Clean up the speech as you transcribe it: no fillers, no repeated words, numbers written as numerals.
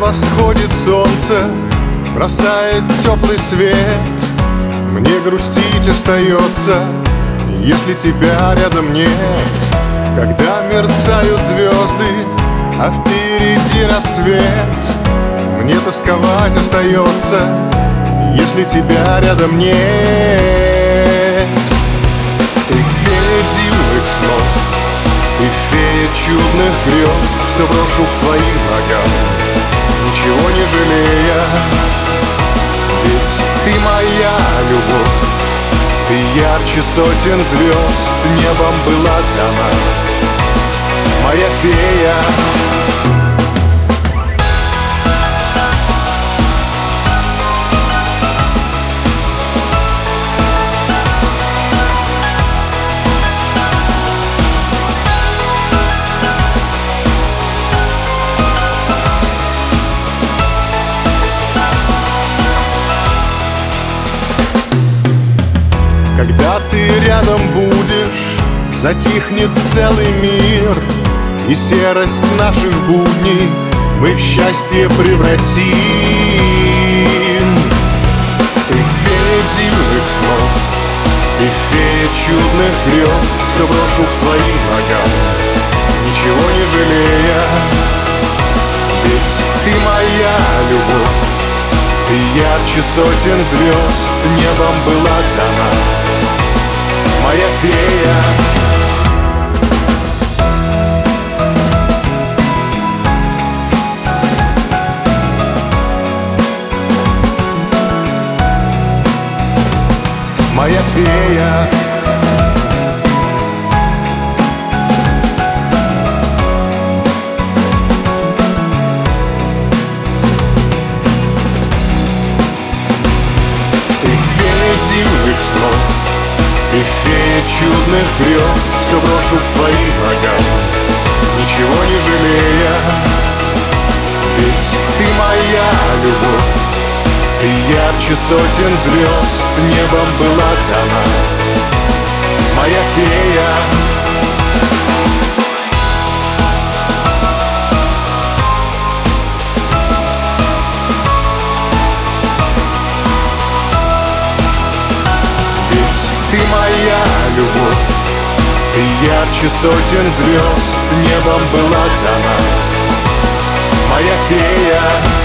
восходит солнце, бросает теплый свет. Мне грустить остается, если тебя рядом нет. Когда мерцают звезды, а впереди рассвет, мне тосковать остается, если тебя рядом нет. Ты фея дивных снов, ты фея чудных грез. Все брошу к твоим ногам, ничего не жалея. Ведь ты моя любовь, ты ярче сотен звезд. Небом была дана моя фея. Когда ты рядом будешь, затихнет целый мир, и серость наших будней мы в счастье превратим. Ты фея дивных снов, ты фея чудных грез. Все брошу к твоим ногам, ничего не жалея. Ведь ты моя любовь, ты ярче сотен звезд. Небом была дана моя фея. Моя фея. Ты фея дивных снов, ты фея чудных грез. Все брошу к твоим ногам, ничего не жалея. Ведь ты моя любовь, ты ярче сотен звезд. Небом была дана моя фея. Ты моя любовь, ты ярче сотен звезд. Небом была дана моя фея.